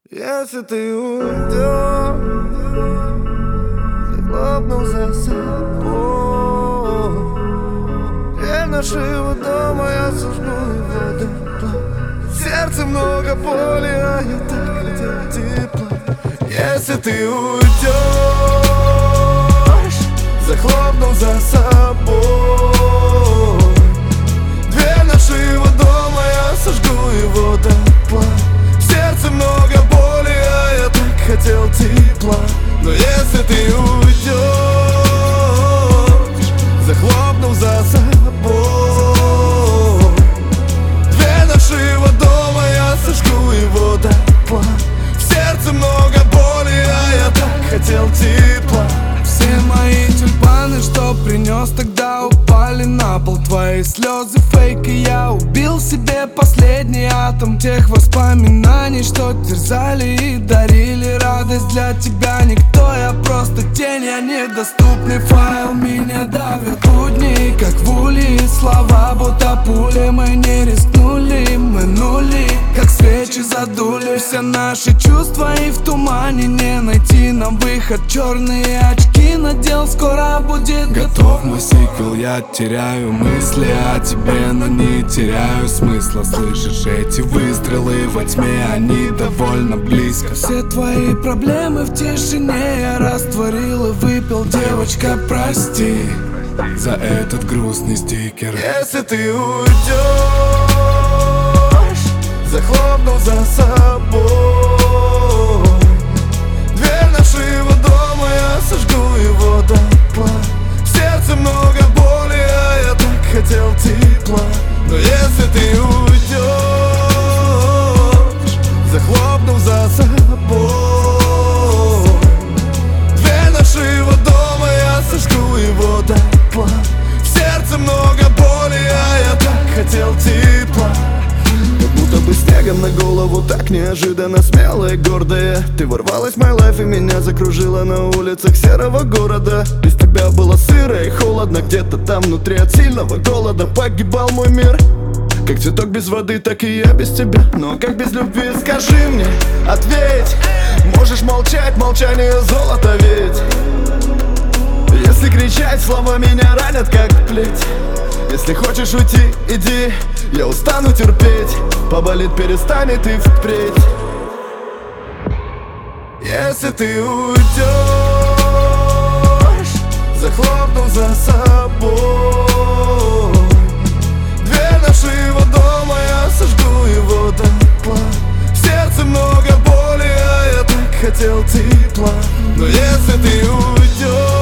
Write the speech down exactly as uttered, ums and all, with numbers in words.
Если ты уйдешь, захлопнул за собой дверь нашего дома, я сожгу его дотла. В сердце много боли, а я так хотел тепла. Если ты уйдешь, захлопнул за собой дверь нашего дома, я сожгу его дотла. В сердце много боли, а я так хотел тепла. Но если ты уйдешь, захлопнув за собой дверь нашего дома, я сожгу его дотла. В сердце много боли, а я так хотел тепла. Все мои тюльпаны, что принес, тогда упали на пол. Твои слезы фейк, и я убил себе последний атом тех воспоминаний, что терзали и дарили радость. Для тебя никто, я просто тень, я недоступный файл. Меня давят будни, как в улей. Слова будто пули, мы не рискнули, мы нули, как свечи задули. Все наши чувства и в тумане не найти нам выход. Черные очки надел, скоро будет готов мой сиквел. Я теряю мысли о тебе, но не теряю смысла. Слышишь эти выстрелы во тьме, они довольно близко. Все твои проблемы в тишине я растворил и выпил. Девочка, прости за этот грустный стикер. Если ты уйдешь, захлопнув за собой дверь нашего дома, я сожгу его дотла. В сердце много боли, а я так хотел тепла. Но если ты уйдешь, захлопнув за собой дверь нашего дома, я сожгу его дотла. В сердце много боли, а я так хотел тепла. Как будто бы снегом на голову, так неожиданно смелая и гордая. Ты ворвалась в мой лайф и меня закружила на улицах серого города. Без тебя было сыро и холодно, где-то там внутри от сильного голода погибал мой мир. Как цветок без воды, так и я без тебя. Но как без любви, скажи мне, ответь. Можешь молчать, молчание золото ведь. Если кричать, слова меня ранят как плеть. Если хочешь уйти, иди, я устану терпеть. Поболит, перестанет и впредь. Если ты уйдешь, захлопнув за собой дверь нашего дома, я сожгу его дотла. В сердце много боли, а я так хотел тепла. Но если ты уйдешь,